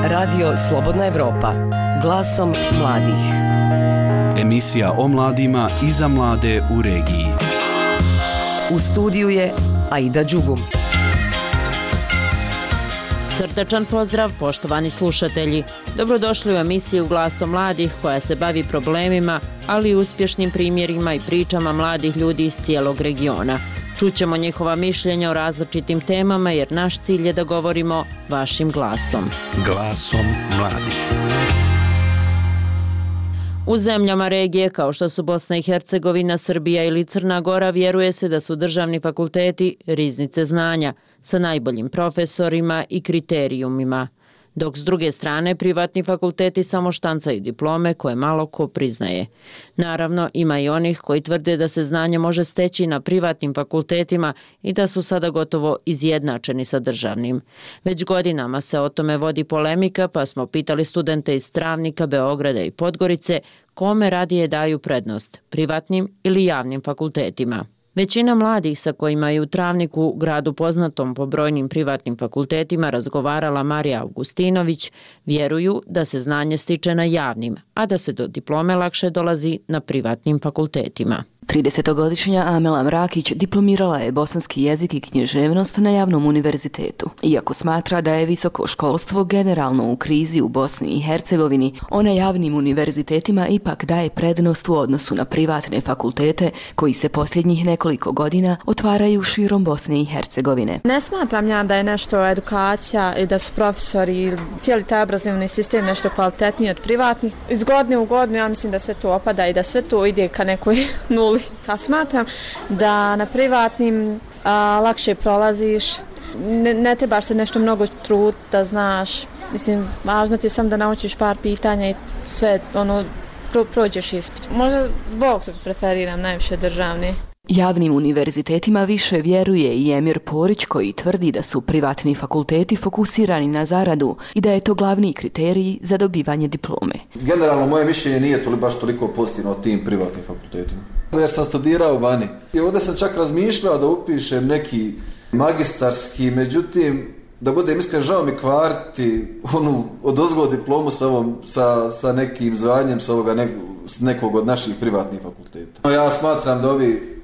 Radio Slobodna Evropa, glasom mladih. Emisija o mladima i za mlade u regiji. U studiju je Aida Đugum. Srdačan pozdrav, poštovani slušatelji. Dobrodošli u emisiju Glasom mladih koja se bavi problemima, ali i uspješnim primjerima i pričama mladih ljudi iz cijelog regiona. Čućemo njihova mišljenja o različitim temama jer naš cilj je da govorimo vašim glasom. Glasom mladih. U zemljama regije kao što su Bosna i Hercegovina, Srbija ili Crna Gora vjeruje se da su državni fakulteti riznice znanja sa najboljim profesorima i kriterijumima, dok s druge strane privatni fakulteti samo štancaju diplome koje malo ko priznaje. Naravno, ima i onih koji tvrde da se znanje može steći na privatnim fakultetima i da su sada gotovo izjednačeni sa državnim. Već godinama se o tome vodi polemika, pa smo pitali studente iz Travnika, Beograda i Podgorice kome radije daju prednost, privatnim ili javnim fakultetima. Većina mladih sa kojima je u Travniku, gradu poznatom po brojnim privatnim fakultetima, razgovarala Marija Augustinović, vjeruju da se znanje stiče na javnim, a da se do diplome lakše dolazi na privatnim fakultetima. 30-godišnja Amela Mrakić diplomirala je bosanski jezik i književnost na javnom univerzitetu. Iako smatra da je visoko školstvo generalno u krizi u Bosni i Hercegovini, ona javnim univerzitetima ipak daje prednost u odnosu na privatne fakultete koji se posljednjih nekoliko godina otvaraju širom Bosne i Hercegovine. Ne smatram ja da je nešto edukacija i da su profesori i cijeli taj obrazovni sistem nešto kvalitetniji od privatnih. Iz godine u godinu ja mislim da sve to opada i da sve to ide ka nekoj nuli. Ja smatram da na privatnim lakše prolaziš, ne trebaš se nešto mnogo truditi da znaš. Mislim, važno ti je samo da naučiš par pitanja i sve prođeš ispit. Možda zbog toga preferiram najviše državne. Javnim univerzitetima više vjeruje i Emir Porić koji tvrdi da su privatni fakulteti fokusirani na zaradu i da je to glavni kriterij za dobivanje diplome. Generalno moje mišljenje nije baš toliko pozitivno o tim privatnim fakultetima. Jer sam studirao vani. I ovdje sam čak razmišljao da upišem neki magistarski, međutim, da budem iskren, žao mi kvariti odozgo diplomu sa nekim zvanjem s nekog od naših privatnih fakulteta. Ja smatram da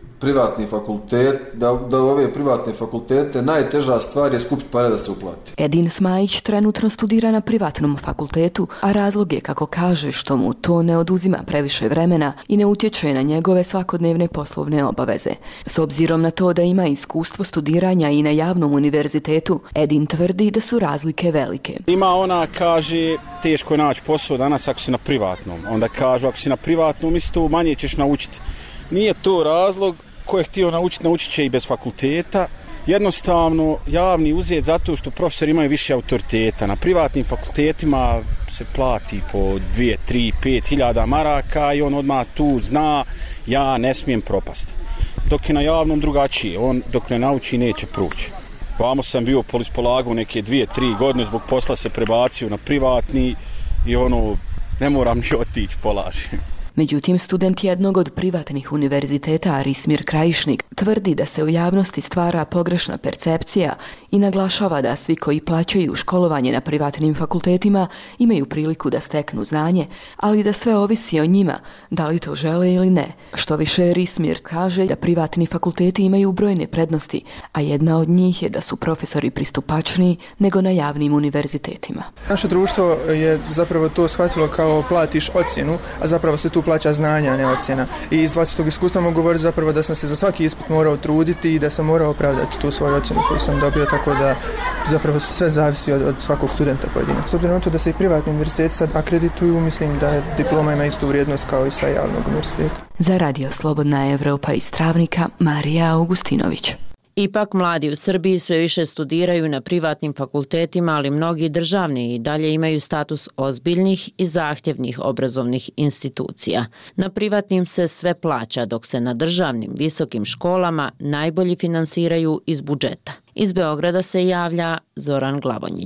ove privatne fakultete najteža stvar je skupiti pare da se uplati. Edin Smajić trenutno studira na privatnom fakultetu, a razlog je, kako kaže, što mu to ne oduzima previše vremena i ne utječe na njegove svakodnevne poslovne obaveze. S obzirom na to da ima iskustvo studiranja i na javnom univerzitetu, Edin tvrdi da su razlike velike. Ima ona kaže teško je naći posao danas ako si na privatnom. Onda kažu ako si na privatnom isto manje ćeš naučiti. Nije to razlog ko je htio naučit će i bez fakulteta. Jednostavno javni uzet zato što profesori imaju više autoriteta. Na privatnim fakultetima se plati po 2, 3, 5 hiljada maraka i on odmah tu zna ja ne smijem propasti. Dok je na javnom drugačije, on dok ne nauči neće proći. Vamo sam bio polagao neke 2-3 godine, zbog posla se prebacio na privatni i ne moram ni otići polažem. Međutim, student jednog od privatnih univerziteta, Rismir Krajišnik, tvrdi da se u javnosti stvara pogrešna percepcija i naglašava da svi koji plaćaju školovanje na privatnim fakultetima imaju priliku da steknu znanje, ali da sve ovisi o njima, da li to žele ili ne. Što više, Rismir kaže da privatni fakulteti imaju brojne prednosti, a jedna od njih je da su profesori pristupačniji nego na javnim univerzitetima. Naše društvo je zapravo to shvatilo kao platiš ocjenu, a zapravo se tu plaća znanja, a ne ocjena. I iz vlastitog iskustva mogu govoriti zapravo da sam se za svaki ispit morao truditi i da sam morao opravdati tu svoju ocjenu koju sam dobio, tako da zapravo sve zavisi od svakog studenta pojedinog. S obzirom na to da se i privatni univerziteti sad akredituju, mislim da diploma ima istu vrijednost kao i sa javnog univerziteta. Za Radio Slobodna Evropa iz Travnika, Marija Augustinović. Ipak mladi u Srbiji sve više studiraju na privatnim fakultetima, ali mnogi državni i dalje imaju status ozbiljnih i zahtjevnih obrazovnih institucija. Na privatnim se sve plaća, dok se na državnim visokim školama najbolji finansiraju iz budžeta. Iz Beograda se javlja Zoran Glavonjić.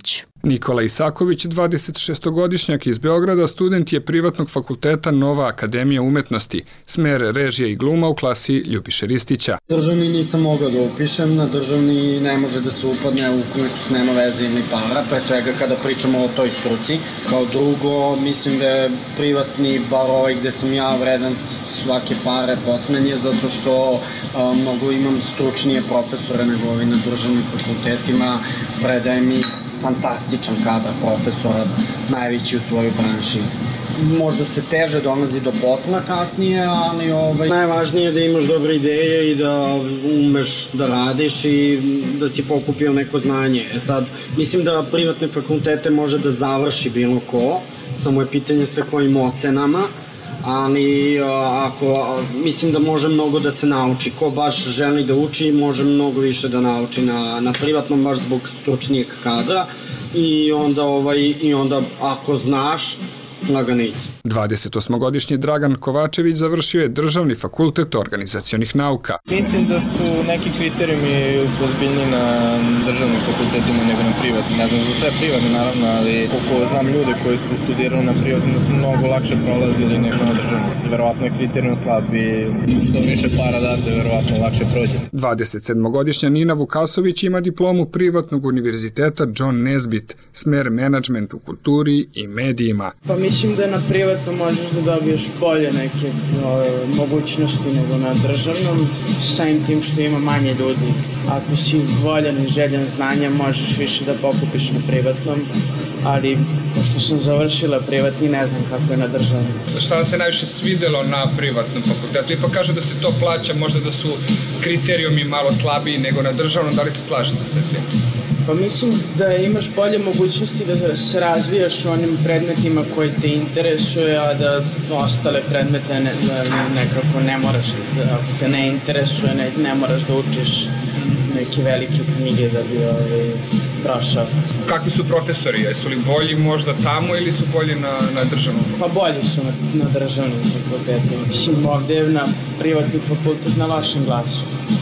Nikola Isaković, 26-godišnjak iz Beograda, student je privatnog fakulteta Nova akademija umetnosti, smer režija i gluma u klasi Ljubiše Ristića. Državni nisam mogao da upišem, na državni ne može da se upadne ukoliko se nema veze ni para, pre svega kada pričamo o toj struci. Kao drugo, mislim da je privatni, bar ovaj gde sam ja, vredan svake pare posmenje, zato što mnogo imam stručnije profesore nego ovi na državnim fakultetima, predaje mi fantastičan kadar profesora, najveći u svojoj branši. Možda se teže dolazi do posla kasnije, ali najvažnije je da imaš dobre ideje i da umeš da radiš i da si pokupio neko znanje. Sad, mislim da privatne fakultete može da završi bilo ko, samo je pitanje sa kojim ocenama, ali mislim da može mnogo da se nauči. Ko baš želi da uči, može mnogo više da nauči na privatnom, baš zbog stručnijeg kadra i onda ako znaš, laganica. 28-godišnji Dragan Kovačević završio je Državni fakultet organizacionih nauka. Mislim da su neki kriterijumi ozbiljniji na državnim fakultetima nego na privatnim. Ne znam za sve privatne naravno, ali koliko znam ljude koji su studirali na privatnim da su mnogo lakše prolazili nego na državnim. Verovatno je kriterijum slab i što više para date, verovatno lakše prođe. 27-godišnja Nina Vukasović ima diplomu privatnog univerziteta John Nesbitt, smer menadžment u kulturi i medijima. Pa mislim da na privatnom možeš da dobiješ bolje neke mogućnosti nego na državnom, samim tim što ima manje ljudi. Ako si voljan i željan znanja, možeš više da pokupiš na privatnom, ali pošto sam završila privatni, ne znam kako je na državnom. Šta vam se najviše svidelo na privatnom fakultetu? Ipak kaže da se to plaća, možda da su kriterijumi malo slabiji nego na državnom, da li se slažete sa tim? Pa mislim da imaš bolje mogućnosti da se razvijaš u onim predmetima koji te interesuje, a da ostale predmete nekako ne moraš, ako te ne interesuje, ne moraš da učiš neke velike knjige da bi prošao. Kakvi su profesori? Jesu li bolji možda tamo ili su bolji na državnom? Pa bolji su na državnom fakultetu. Mislim, ovdje je na privatni fakultet na vašem glasu.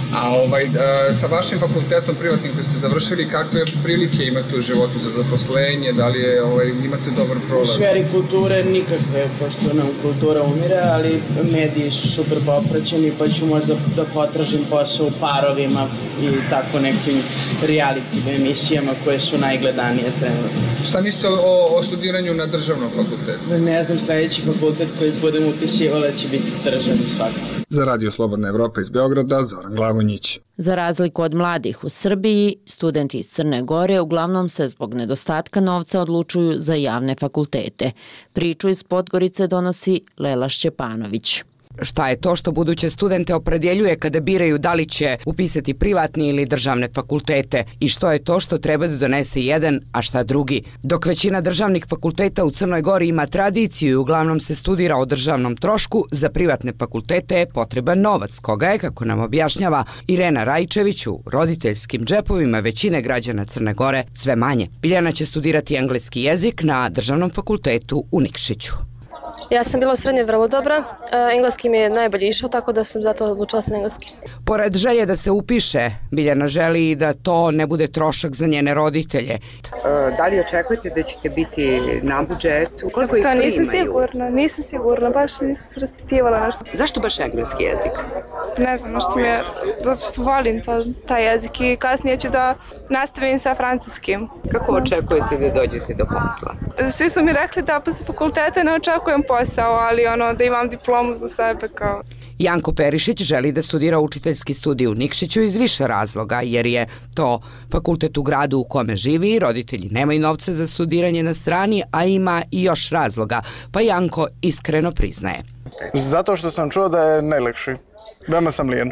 A sa vašim fakultetom privatnim koji ste završili, kakve prilike imate u životu za zaposlenje? Da li imate dobar prolaz? U sferi kulture nikakve, pošto nam kultura umire, ali mediji su super popraćeni, pa ću možda da potražim posao u Parovima i tako nekim reality emisijama koje su najgledanije trenutno. Šta mislite o studiranju na državnom fakultetu? Ne znam, sledeći fakultet koji budem upisivala će biti državni svakako. Za Radio Slobodna Evropa iz Beograda, Zoran Glavonjić. Za razliku od mladih u Srbiji, studenti iz Crne Gore uglavnom se zbog nedostatka novca odlučuju za javne fakultete. Priču iz Podgorice donosi Lela Šćepanović. Šta je to što buduće studente opredjeljuje kada biraju da li će upisati privatni ili državne fakultete i što je to što treba da donese jedan, a šta drugi? Dok većina državnih fakulteta u Crnoj Gori ima tradiciju i uglavnom se studira o državnom trošku, za privatne fakultete je potreban novac, koga je, kako nam objašnjava Irena Rajčević, u roditeljskim džepovima većine građana Crne Gore sve manje. Biljana će studirati engleski jezik na državnom fakultetu u Nikšiću. Ja sam bila u srednjoj vrlo dobra, engleski mi je najbolje išao, tako da sam zato odlučila se na engleski. Pored želje da se upiše, Biljana želi da to ne bude trošak za njene roditelje. Da li očekujete da ćete biti na budžetu? Koliko ih primaju? To nisam sigurna, baš nisam se raspitivala nešto. Zašto baš engleski jezik? Ne znam, zato što volim taj jezik i kasnije ću da nastavim sa francuskim. Kako očekujete da dođete do posla? Svi su mi rekli da posle fakulteta ne očekujem posao, ali da imam diplomu za sebe kao... Janko Perišić želi da studira učiteljski studij u Nikšiću iz više razloga, jer je to fakultet u gradu u kome živi, roditelji nemaju novca za studiranje na strani, a ima i još razloga, pa Janko iskreno priznaje. Zato što sam čuo da je najlakši. Veoma sam lijen.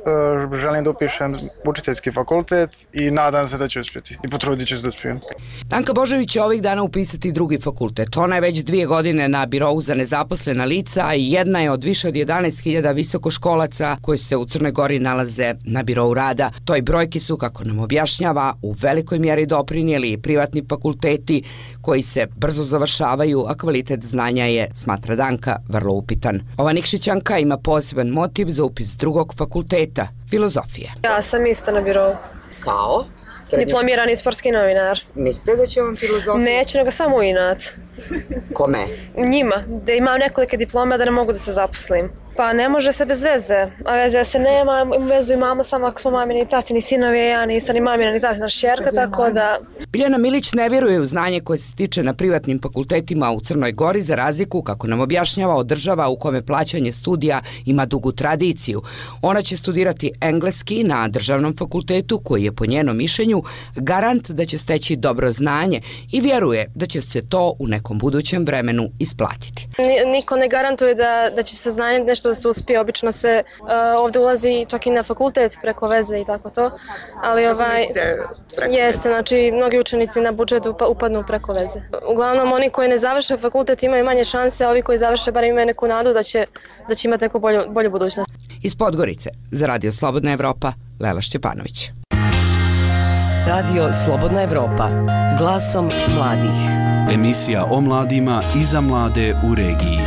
Želim da upišem učiteljski fakultet i nadam se da ću uspjeti i potrudit ću se da uspijem. Anka Božović će ovih dana upisati drugi fakultet. Ona je već 2 godine na birovu za nezaposlena lica i jedna je od više od 11.000 visokoškolaca koji se u Crnoj Gori nalaze na birovu rada. Toj brojki su, kako nam objašnjava, u velikoj mjeri doprinijeli privatni fakulteti koji se brzo završavaju, a kvalitet znanja je, smatra Danka, vrlo upitan. Ova Nikšićanka ima poseban motiv za upis drugog fakulteta, filozofije. Ja sam isto na birovu. Kao? Diplomirani sportski novinar. Mislite da će vam filozofija? Neću, nego samo inat. Kome? Njima, da imam nekolike diplome da ne mogu da se zaposlim. Pa ne može se bez veze, a veze se nema, vezu imamo samo ako smo mamini i tatini sinovi, ja nisam ni mamina ni tatina šćerka, tako da... Biljana Milić ne vjeruje u znanje koje se stiče na privatnim fakultetima u Crnoj Gori, za razliku, kako nam objašnjava, od država u kome plaćanje studija ima dugu tradiciju. Ona će studirati engleski na državnom fakultetu, koji je po njenom mišljenju garant da će steći dobro znanje, i vjeruje da će se to u nekom budućem vremenu isplatiti. Niko ne garantuje da će se znanje nešto da se uspije, obično se ovdje ulazi čak i na fakultet preko veze i tako to, ali jeste, znači mnogi učenici na budžetu upadnu preko veze. Uglavnom oni koji ne završe fakultet imaju manje šanse, a ovi koji završe bar imaju neku nadu da će imati neku bolju budućnost. Iz Podgorice, za Radio Slobodna Evropa, Lela Šćepanović. Radio Slobodna Evropa, glasom mladih. Emisija o mladima i za mlade u regiji.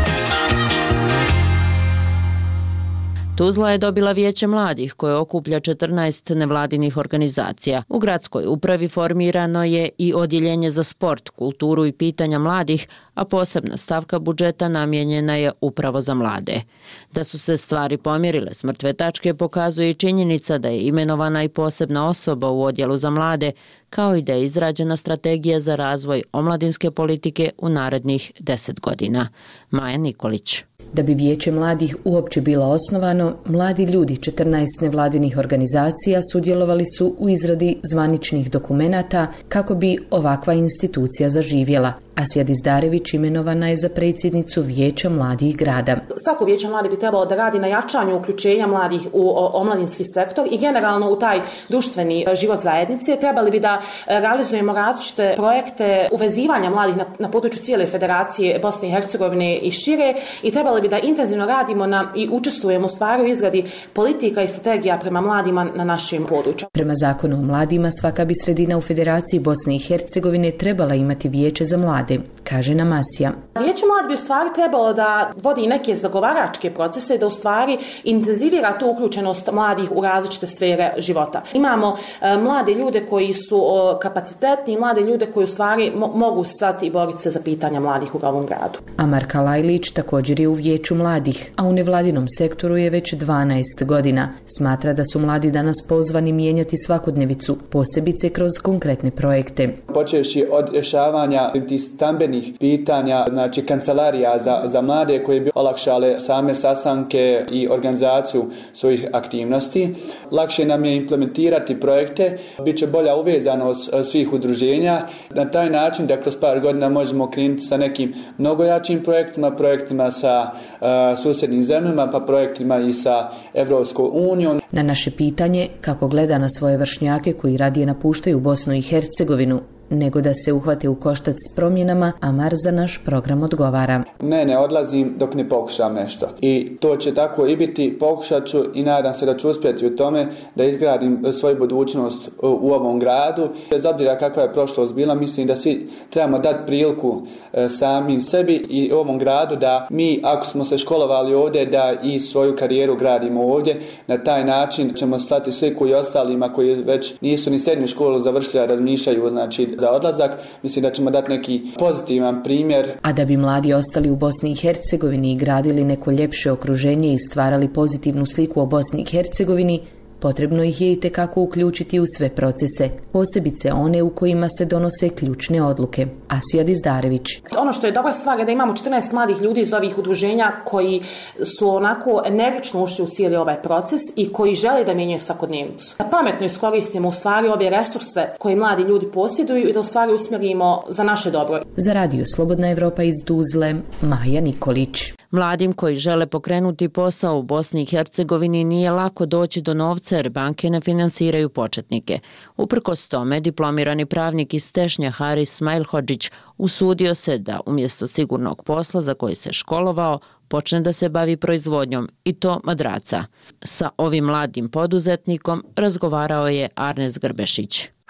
Tuzla je dobila Vijeće mladih koje okuplja 14 nevladinih organizacija. U gradskoj upravi formirano je i odjeljenje za sport, kulturu i pitanja mladih, a posebna stavka budžeta namijenjena je upravo za mlade. Da su se stvari pomjerile s mrtve tačke pokazuje i činjenica da je imenovana i posebna osoba u odjelu za mlade, kao i da je izrađena strategija za razvoj omladinske politike u narednih 10 godina. Maja Nikolić. Da bi Vijeće mladih uopće bilo osnovano, mladi ljudi 14 nevladinih organizacija sudjelovali su u izradi zvaničnih dokumenata kako bi ovakva institucija zaživjela. Asija Dizdarević imenovana je za predsjednicu Vijeća mladih grada. Svako Vijeće mladih bi trebalo da radi na jačanju uključenja mladih u omladinski sektor i generalno u taj društveni život zajednice. Trebali bi da realizujemo različite projekte uvezivanja mladih na području cijele Federacije Bosne i Hercegovine i šire, i trebali bi da intenzivno radimo i učestvujemo u stvari u izradi politika i strategija prema mladima na našim području. Prema zakonu o mladima, svaka bi sredina u Federaciji Bosne i Hercegovine trebala imati vijeće za mlade, kaže Namasija. Vijeće mladih bi u stvari trebalo da vodi neke zagovaračke procese, da u stvari intenzivira tu uključenost mladih u različite sfere života. Imamo mlade ljude koji su kapacitetni, mlade ljude koji u stvari mogu stati i boriti se za pitanja mladih u ovom gradu. Amar Kalajlić također je u Vijeću mladih, a u nevladinom sektoru je već 12 godina. Smatra da su mladi danas pozvani mijenjati svakodnevicu, posebice kroz konkretne projekte. Počevši od rješavanja tih stambenih pitanja, znači kancelarija za mlade koje bi olakšale same sastanke i organizaciju svojih aktivnosti. Lakše nam je implementirati projekte, bit će bolja uvezanost svih udruženja. Na taj način da kroz par godina možemo krenuti sa nekim mnogo jačim projektima sa susjednim zemljama, pa projektima i sa Evropskom unijom. Na naše pitanje kako gleda na svoje vršnjake koji radije napuštaju Bosnu i Hercegovinu nego da se uhvate u koštac s promjenama, Amar za naš program odgovara. Ne odlazim dok ne pokušam nešto. I to će tako i biti, pokušat ću i nadam se da ću uspjeti u tome da izgradim svoju budućnost u ovom gradu. Bez obzira kakva je prošlost bila, mislim da svi trebamo dati priliku sami sebi i ovom gradu da mi, ako smo se školovali ovdje, da i svoju karijeru gradimo ovdje. Na taj način ćemo slati sliku i ostalima koji već nisu ni srednju školu završili, a razmišljaju znači za odlazak. Mislim da ćemo dati neki pozitivan primjer. A da bi mladi ostali u Bosni i Hercegovini i gradili neko ljepše okruženje i stvarali pozitivnu sliku o Bosni i Hercegovini, potrebno ih je itekako uključiti u sve procese, posebice one u kojima se donose ključne odluke. Asija Dizdarević. Ono što je dobra stvar je da imamo 14 mladih ljudi iz ovih udruženja koji su onako energično ušli u cijeli ovaj proces i koji žele da mijenjaju svakodnevnicu. Da pametno iskoristimo u stvari ove resurse koje mladi ljudi posjeduju i da u stvari usmjerimo za naše dobro. Za Radio Slobodna Evropa iz Tuzle, Maja Nikolić. Mladim koji žele pokrenuti posao u Bosni i Hercegovini nije lako doći do novca jer banke ne finansiraju početnike. Uprkos tome, diplomirani pravnik iz Tešnja Haris Smajlhodžić usudio se da umjesto sigurnog posla za koji se školovao, počne da se bavi proizvodnjom, i to madraca. Sa ovim mladim poduzetnikom razgovarao je Arnes Grbešić.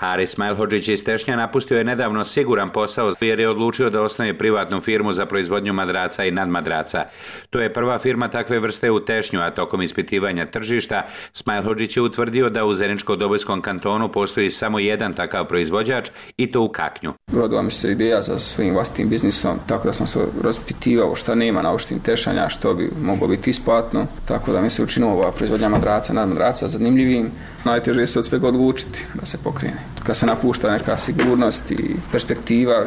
Haris Smajlhodžić iz Tešnja napustio je nedavno siguran posao jer je odlučio da osnuje privatnu firmu za proizvodnju madraca i nadmadraca. To je prva firma takve vrste u Tešnju, a tokom ispitivanja tržišta Smajlhodžić je utvrdio da u Zeničko-Dobojskom kantonu postoji samo jedan takav proizvođač i to u Kaknju. Rodila mi se ideja za svojim vlastitim biznisom, tako da sam se raspitivao šta nema na opštini Tešnja, što bi moglo biti isplatno, tako da mi se učinilo ova proizvodnja madraca, nadmadraca zanimljivim. Najteže je se od svega odlučiti da se pokrene. Kad se napušta neka sigurnost i perspektiva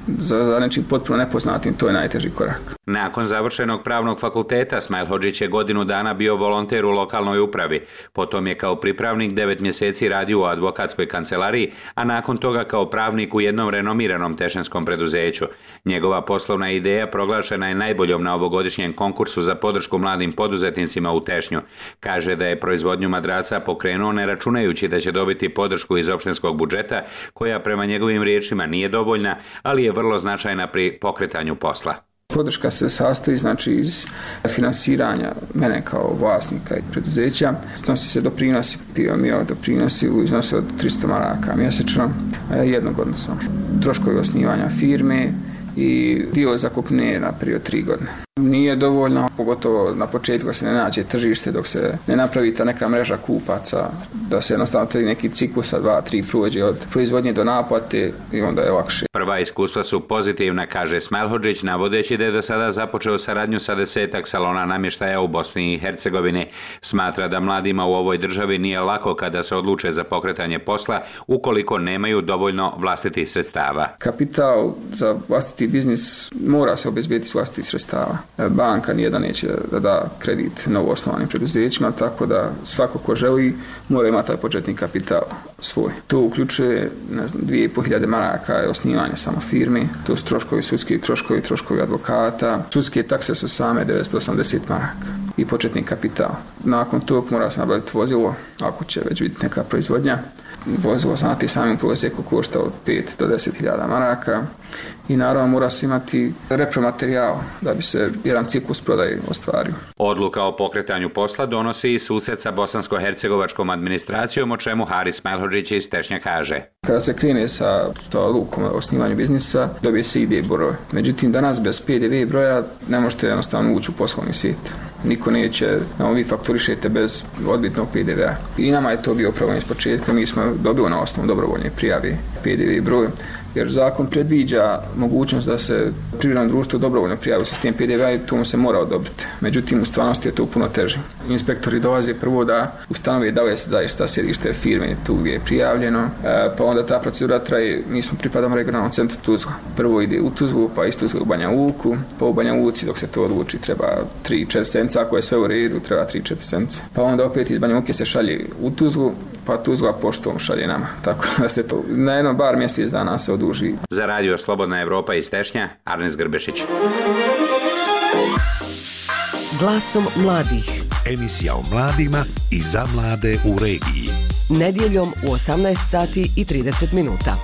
za nečim potpuno nepoznatim, to je najteži korak. Nakon završenog pravnog fakulteta Smajlhodžić je godinu dana bio volonter u lokalnoj upravi. Potom je kao pripravnik 9 mjeseci radio u advokatskoj kancelariji, a nakon toga kao pravnik u jednom renomiranom tešnjanskom preduzeću. Njegova poslovna ideja proglašena je najboljom na ovogodišnjem konkursu za podršku mladim poduzetnicima u Tešnju. Kaže da je proizvodnju madraca pokrenuo ne računajući da će dobiti podršku iz opštinskog budžeta, koja prema njegovim riječima nije dovoljna, ali je vrlo značajna pri pokretanju posla. Podrška se sastoji iz finansiranja mene kao vlasnika i preduzeća. Donosi se doprinosi, doprinosi u iznosu od 300 maraka mjesečno, a jednogodno sam. Troškovi osnivanja firme i dio zakupnije na period 3 godine. Nije dovoljno, pogotovo na početku da se ne nađe tržište, dok se ne napravi ta neka mreža kupaca, da se jednostavno neki ciklusa 2-3 prođe od proizvodnje do naplate i onda je lakše. Prva iskustva su pozitivna, kaže Smajlhodžić, navodeći da je do sada započeo saradnju sa 10-ak salona namještaja u Bosni i Hercegovini. Smatra da mladima u ovoj državi nije lako kada se odluče za pokretanje posla ukoliko nemaju dovoljno vlastitih sredstava. Kapital za vlastiti biznis mora se obezbediti s vlastitih sredstava. Banka nijedna neće da da kredit novoosnovanim preduzećima, tako da svako ko želi mora imati taj početni kapital svoj. To uključuje 2500 maraka osnivanje samo firmi, to su troškovi sudski, troškovi advokata. Sudske takse su same 980 maraka i početni kapital. Nakon tog mora se nabaviti vozilo, ako će već biti neka proizvodnja. Vozilo znati samim prosjeku košta od 5 do 10.000 maraka i naravno mora se imati repromaterijal da bi se jedan ciklus prodaje ostvario. Odluka o pokretanju posla donosi i susret sa bosansko-hercegovačkom administracijom, o čemu Haris Smajlhodžić iz Tešnja kaže. Kada se krene sa odlukom o osnivanju biznisa, dobije se ID broj. Međutim, danas bez PDV broja ne možete jednostavno ući u poslovni svijet. Niko neće, vi fakturišete bez odbitnog PDV-a. I nama je to bio problem iz početka, mi smo dobili na osnovu dobrovoljne prijave PDV broj, jer zakon predviđa mogućnost da se privredno društvo dobrovoljno prijavi u sistem PDV-a i to mu se mora odobriti. Međutim, u stvarnosti je to puno teže. Inspektori dolaze prvo da ustanove da li je zaista sjedište firme tu gdje je prijavljeno, pa onda ta procedura traje, mi smo pripadamo regionalnom centru Tuzla. Prvo ide u Tuzlu, pa iz Tuzla u Banja Luku, pa u Banja Luci dok se to odluči treba 3-4 sence, ako je sve u redu treba 3-4 sence. Pa onda opet iz Banja Luke se šalje u Tuzlu, pa Tuzla poštom šalje nama. Tako da se to na jedno bar mjesec dana se oduži. Za radio Slobodna Evropa iz Tešnja, Arnes Grbešić. Glasom mladih. Emisija o mladima i za mlade u regiji. Nedjeljom u 18 sati i 30 minuta.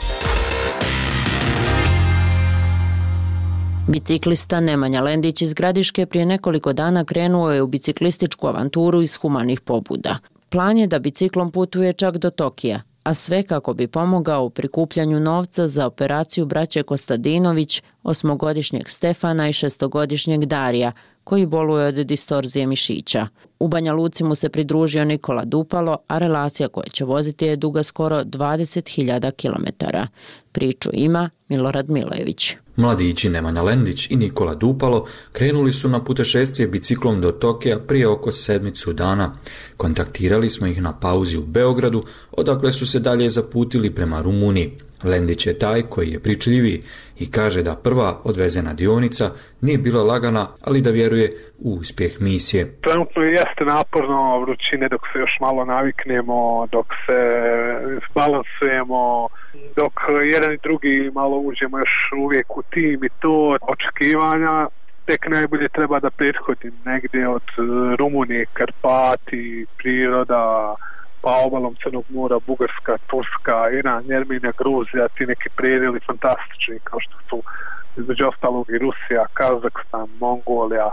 Biciklista Nemanja Lendić iz Gradiške prije nekoliko dana krenuo je u biciklističku avanturu iz humanih pobuda. Plan je da biciklom putuje čak do Tokija, a sve kako bi pomogao u prikupljanju novca za operaciju braće Kostadinović, 8-godišnjeg Stefana i 6-godišnjeg Darija, koji boluje od distorzije mišića. U Banja Luci mu se pridružio Nikola Dupalo, a relacija koja će voziti je duga skoro 20.000 km. Priču ima Milorad Milojević. Mladići Nemanja Lendić i Nikola Dupalo krenuli su na putešestvije biciklom do Tokija prije oko 7 dana. Kontaktirali smo ih na pauzi u Beogradu, odakle su se dalje zaputili prema Rumuniji. Lendić je taj koji je pričljiviji i kaže da prva odvezena dionica nije bila lagana, ali da vjeruje u uspjeh misije. Trenutno jeste naporno vrućine dok se još malo naviknemo, dok se balansujemo, dok jedan i drugi malo uđemo još uvijek u tim i to očekivanja. Tek najbolje treba da prethodim negdje od Rumunije, Karpati, priroda, pa obalom Crnog mora, Bugarska, Turska, Iran, Jermenija, Gruzija, ti neki predjeli fantastični kao što su između ostalog i Rusija, Kazahstan, Mongolija,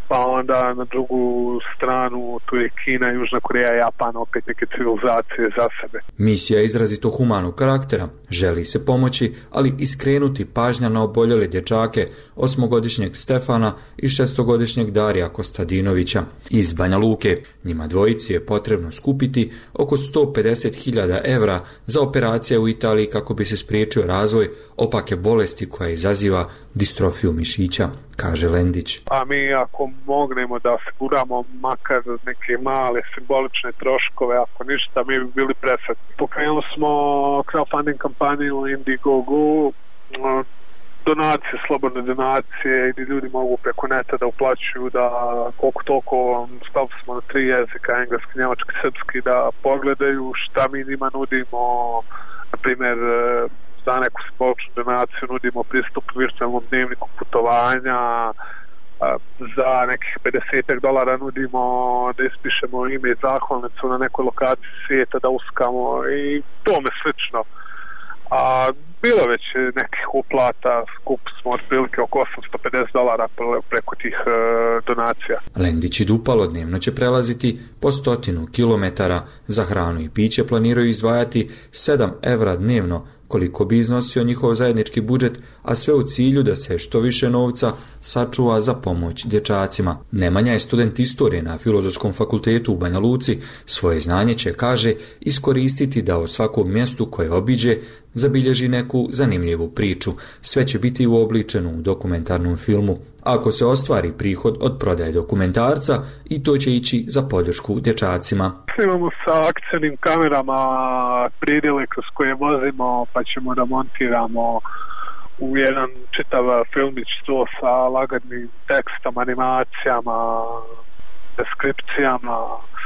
pa onda na drugu stranu tu je Kina, Južna Koreja, Japan, opet neke civilizacije za sebe. Misija je izrazito humanog karaktera, želi se pomoći, ali i skrenuti pažnja na oboljele dječake 8-godišnjeg Stefana i 6-godišnjeg Darija Kostadinovića iz Banja Luke. Njima dvojici je potrebno skupiti oko 150.000 evra za operacije u Italiji kako bi se spriječio razvoj opake bolesti koja izaziva distrofiju mišića, kaže Lendić. A mi ako mognemo da osiguramo makar neke male simbolične troškove, ako ništa, mi bi bili presretni. Pokrenuli smo crowdfunding kampanju Indiegogo, donacije, slobodne donacije, gdje ljudi mogu preko neta da uplaćuju, da koliko toliko, stavili smo na 3 jezika, engleski, njemački, srpski, da pogledaju šta mi njima nudimo, na primjer za neku simboličnu donaciju nudimo pristup virtualnom dnevniku putovanja, za nekih $50 nudimo da ispišemo ime i zahvalnicu na nekoj lokaciji svijeta, da uskamo i tome slično. A bilo već nekih uplata, skup smo otprilike oko $850 preko tih donacija. Lendić i Dupalo dnevno će prelaziti po 100 kilometara. Za hranu i piće planiraju izdvajati 7 evra dnevno, koliko bi iznosio njihov zajednički budžet, a sve u cilju da se što više novca sačuva za pomoć dječacima. Nemanja je student istorije na Filozofskom fakultetu u Banja Luci. Svoje znanje će, kaže, iskoristiti da od svakog mjestu koje obiđe zabilježi neku zanimljivu priču. Sve će biti uobličeno u dokumentarnom filmu. Ako se ostvari prihod od prodaje dokumentarca, i to će ići za podršku dječacima. Imamo sa akcijnim kamerama pridjele kroz koje vozimo, pa ćemo da montiramo u jedan čitav filmić to sa laganim tekstom, animacijama, deskripcijama,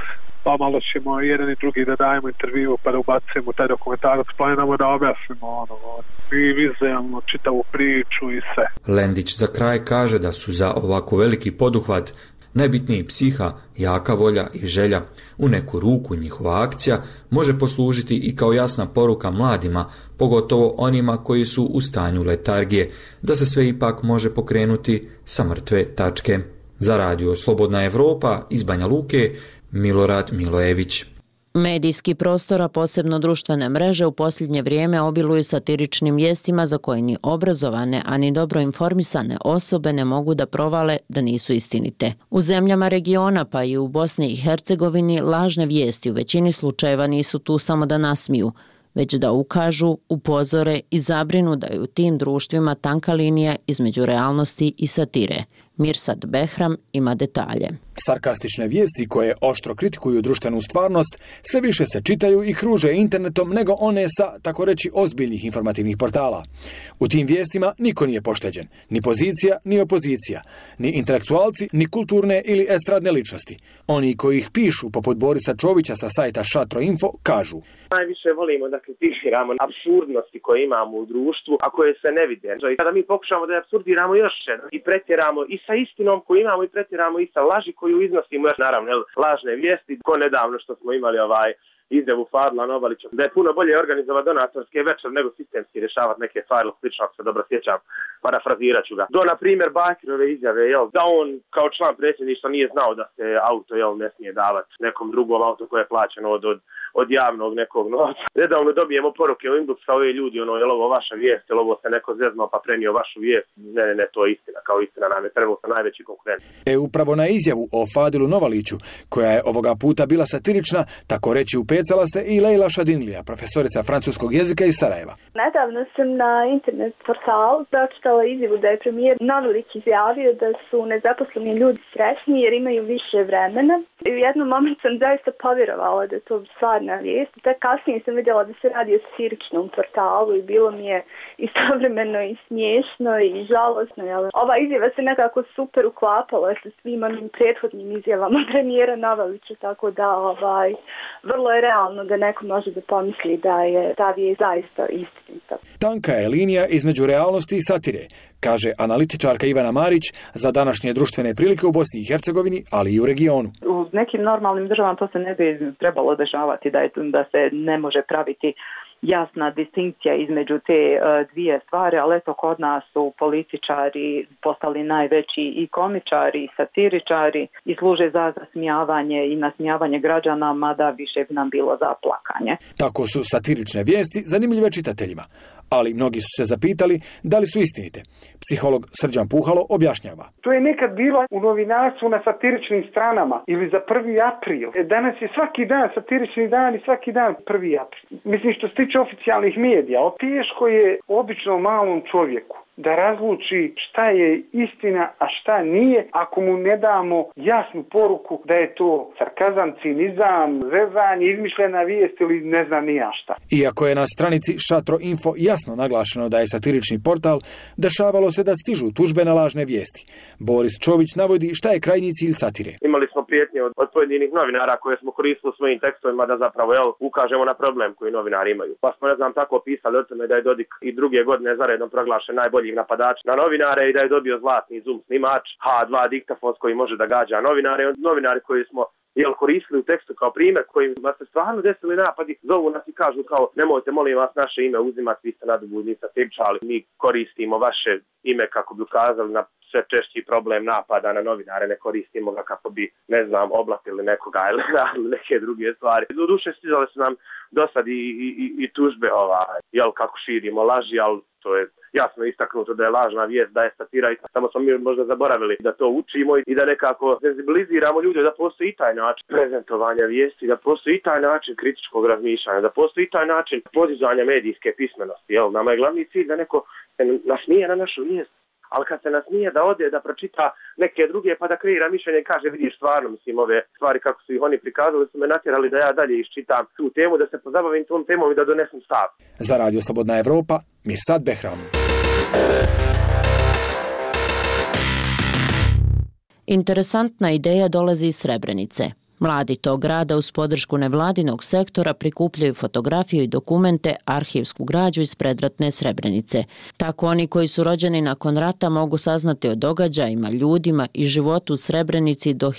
pa malo ćemo jedan i drugi da dajemo intervju pa da ubacimo taj dokumentarac, planiramo da objasnimo mi vizujemo čitavu priču i sve. Lendić za kraj kaže da su za ovako veliki poduhvat najbitniji psiha, jaka volja i želja. U neku ruku njihova akcija može poslužiti i kao jasna poruka mladima, pogotovo onima koji su u stanju letargije, da se sve ipak može pokrenuti sa mrtve tačke. Za radio Slobodna Evropa iz Banja Luke, Milorad Milojević. Medijski prostor, a posebno društvene mreže, u posljednje vrijeme obiluju satiričnim vijestima za koje ni obrazovane, a ni dobro informisane osobe ne mogu da provale da nisu istinite. U zemljama regiona, pa i u Bosni i Hercegovini, lažne vijesti u većini slučajeva nisu tu samo da nasmiju, već da ukažu, upozore i zabrinu da je u tim društvima tanka linija između realnosti i satire. Mirsad Behram ima detalje. Sarkastične vijesti koje oštro kritikuju društvenu stvarnost sve više se čitaju i kruže internetom nego one sa, tako reći, ozbiljnih informativnih portala. U tim vijestima niko nije pošteđen, ni pozicija, ni opozicija, ni intelektualci, ni kulturne ili estradne ličnosti. Oni koji ih pišu, poput Borisa Čovića sa sajta Šatro.info, kažu: najviše volimo da kritiziramo apsurdnosti koje imamo u društvu, a koje se ne vide. I kada mi pokušamo da apsurdiramo još i pretjeramo i sa istinom koju imamo i pretjeramo i sa laži koju iznosimo, još naravno lažne vijesti, ko nedavno što smo imali izjavu Fadla Novalića, da je puno bolje organizovati donatorske večer nego sistemski rješavati neke stvari, slično ako se dobro sjećam, parafrazirat ću ga. Do, na primjer, Bakirove izjave, da on kao član predsjedništva nije znao da se auto ne smije davati nekom drugom auto koje je plaćeno od javnog nekog novca. Nedavno dobijemo poruke u inbox kao ljudi, je li ovo vaša vijest, je li ovo se neko zeznao pa prenio vašu vijest? Ne, to je istina, kao istina nam je trenutno najveći konkurent. Upravo na izjavu o Fadilu Novaliću, koja je ovoga puta bila satirična, tako reći upecala se i Lejla Šadinlija, profesorica francuskog jezika iz Sarajeva. Nedavno sam na internet portalu pročitala izjavu da je premijer Novalić izjavio da su nezaposleni ljudi srećni jer imaju više vremena. I u jednom momentu sam zaista povjerovala da je to stvarna vijest. Tek kasnije sam vidjela da se radi o satiričnom portalu i bilo mi je istovremeno i smiješno i žalosno. Ova izjava se nekako super uklapala sa svim onim prethodnim izjavama premijera Novalića, tako da vrlo je realno da neko može da pomisli da je ta vijest zaista istinita. Tanka je linija između realnosti i satire, kaže analitičarka Ivana Marić za današnje društvene prilike u Bosni i Hercegovini, ali i u regionu. U nekim normalnim državama to se ne bi trebalo dešavati, da se ne može praviti jasna distinkcija između te dvije stvari, ali eto kod nas su političari postali najveći i komičari i satiričari i služe za zasmijavanje i nasmijavanje građana, mada više bi nam bilo za plakanje. Tako su satirične vijesti zanimljive čitateljima, ali mnogi su se zapitali da li su istinite. Psiholog Srđan Puhalo objašnjava. To je nekad bilo u novinarstvu na satiričnim stranama ili za 1. april. Danas je svaki dan satirični dan i svaki dan 1. april. Mislim, što se tiče oficijalnih medija, teško je običnom malom čovjeku da razluči šta je istina, a šta nije, ako mu ne damo jasnu poruku da je to sarkazam, cinizam, zezanje, izmišljena vijest ili ne znam ni ja šta. Iako je na stranici Šatro Info jasno naglašeno da je satirični portal, dešavalo se da stižu tužbe na lažne vijesti. Boris Čović navodi šta je krajnji cilj satire. Imali smo prijetnje od pojedinih novinara koje smo koristili u svojim tekstovima da zapravo ukažemo na problem koji novinari imaju. Pa smo tako pisali o tome da je Dodik i druge godine zaredno proglašen najbolji napadač na novinare i da je dobio zlatni zoom snimač, H2 diktafon koji može da gađa novinare. Novinari koji smo koristili u tekstu kao primjer, kojima se stvarno desili napadi, zovu nas i kažu kao nemojte molim vas naše ime uzimati, vi ste nadobudni satiričari, mi koristimo vaše ime kako bi ukazali na sve češći problem napada na novinare, ne koristimo ga kako bi, ne znam, oblatili nekoga ili neke druge stvari. Do duše stizale su nam dosad i tužbe kako širimo laži, ali to je jasno istaknuto da je lažna vijest, da je satira i samo smo mi možda zaboravili da to učimo i da nekako senzibiliziramo ljude da postoji i taj način prezentovanja vijesti, da postoji i taj način kritičkog razmišljanja, da postoji i taj način podizanja medijske pismenosti. Nama je glavni cilj da neko se nasmije na našu vijest, ali kad se nasmije da ode, da pročita neke druge pa da kreira mišljenje i kaže vidiš stvarno, ove stvari kako su ih oni prikazali su me natjerali da ja dalje iščitam tu temu, da se pozabavim tom temom i da donesem stav. Za Radio Slobodna Evropa, Mirsad Behram. Interesantna ideja dolazi iz Srebrenice. Mladi tog grada uz podršku nevladinog sektora prikupljaju fotografije i dokumente, arhivsku građu iz predratne Srebrenice. Tako oni koji su rođeni nakon rata mogu saznati o događajima, ljudima i životu u Srebrenici do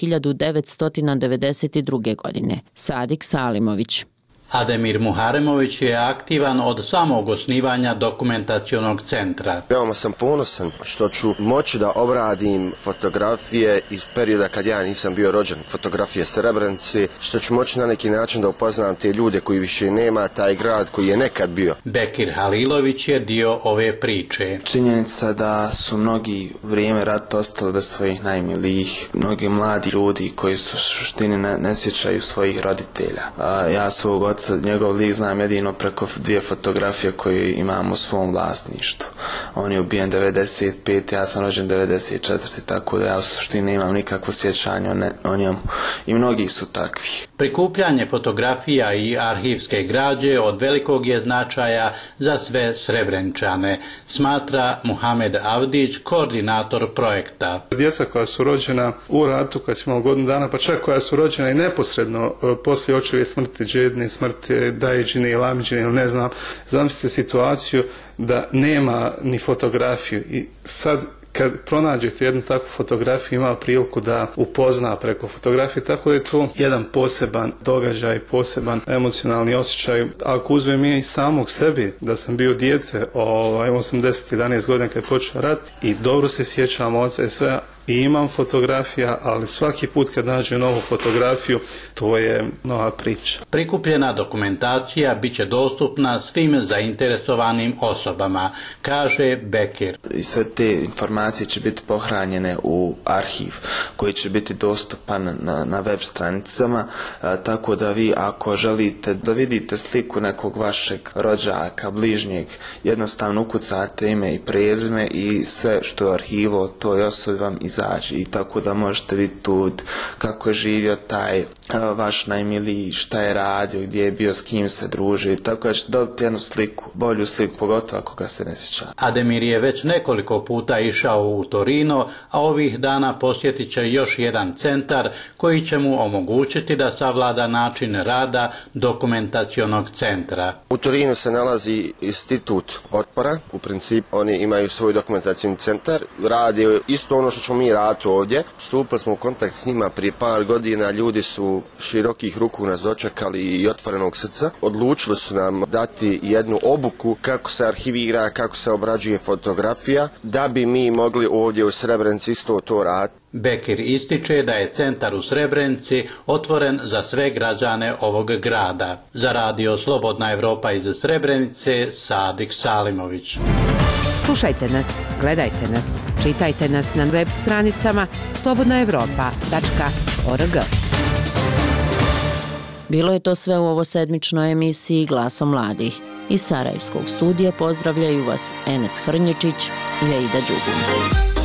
1992. godine. Sadik Salimović. Ademir Muharemović je aktivan od samog osnivanja dokumentacionog centra. Veoma sam ponosan što ću moći da obradim fotografije iz perioda kad ja nisam bio rođen, fotografije Srebrenice, što ću moći na neki način da upoznam te ljude koji više nema, taj grad koji je nekad bio. Bekir Halilović je dio ove priče. Činjenica da su mnogi u vrijeme rata ostali bez svojih najmilijih, mnogi mladi ljudi koji su u suštini ne sjećaju svojih roditelja. Ja svog oca, njegov lik znam jedino preko 2 fotografije koje imam u svom vlasništvu. On je ubijen 95, ja sam rođen 94, tako da ja u suštini nemam nikakvo sjećanje o njemu. I mnogi su takvi. Prikupljanje fotografija i arhivske građe od velikog je značaja za sve Srebrenčane, smatra Muhamed Avdić, koordinator projekta. Djeca koja su rođena u ratu, koja su imala godinu dana, pa čak koja su rođena i neposredno poslije očeve smrti, džedne smrti, Dajđine ili Amidžine ili ne znam, zamislite situaciju da nema ni fotografiju i sad kad pronađete jednu takvu fotografiju ima priliku da upozna preko fotografije, tako da je to jedan poseban događaj, poseban emocionalni osjećaj. Ako uzmem i samog sebi, da sam bio dijete, 10-11 godina kad je počeo rat i dobro se sjećam oca i sve, i imam fotografija, ali svaki put kad nađem novu fotografiju, to je nova priča. Prikupljena dokumentacija bit će dostupna svim zainteresovanim osobama, kaže Bekir. I sve te informacije će biti pohranjene u arhiv koji će biti dostupan na web stranicama, tako da vi ako želite da vidite sliku nekog vašeg rođaka, bližnjeg, jednostavno ukucate ime i prezime i sve što je arhivo toj osobi vam izađe i tako da možete vidjeti tu kako je živio taj vaš najmiliji, šta je radio, gdje je bio, s kim se družio, tako da ćete dobiti jednu sliku, bolju sliku, pogotovo ako ga se ne sjeća. Ademir je već nekoliko puta išao u Torino, a ovih dana posjetit će još jedan centar koji će mu omogućiti da savlada način rada dokumentacionog centra. U Torinu se nalazi institut otpora, u principu oni imaju svoj dokumentacioni centar, radi isto ono što ćemo mi raditi ovdje. Stupili smo u kontakt s njima prije par godina, ljudi su širokih ruku nas dočekali i otvorenog srca. Odlučili su nam dati jednu obuku kako se arhivira, kako se obrađuje fotografija, da bi mi mogli ovdje u Srebrenici isto to raditi. Bekir ističe da je centar u Srebrenici otvoren za sve građane ovog grada. Za radio Slobodna Evropa iz Srebrenice, Sadik Salimović. Slušajte nas, gledajte nas, čitajte nas na web stranicama slobodnaevropa.org. Bilo je to sve u ovo sedmičnoj emisiji Glasom mladih. Iz Sarajevskog studija pozdravljaju vas Enes Hrnječić i Aida Đugum.